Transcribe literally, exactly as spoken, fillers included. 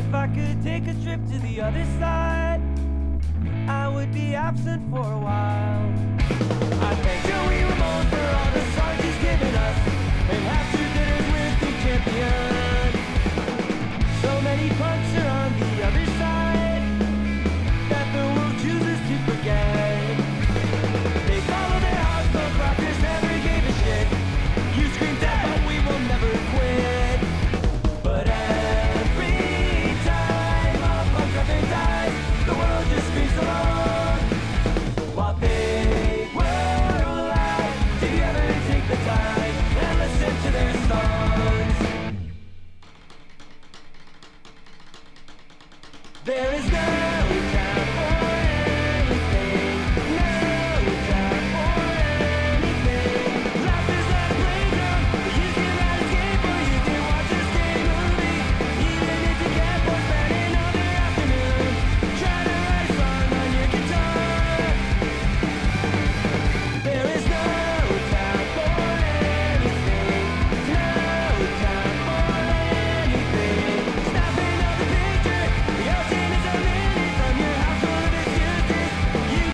If I could take a trip to the other side, I would be absent for a while. I'd make sure we were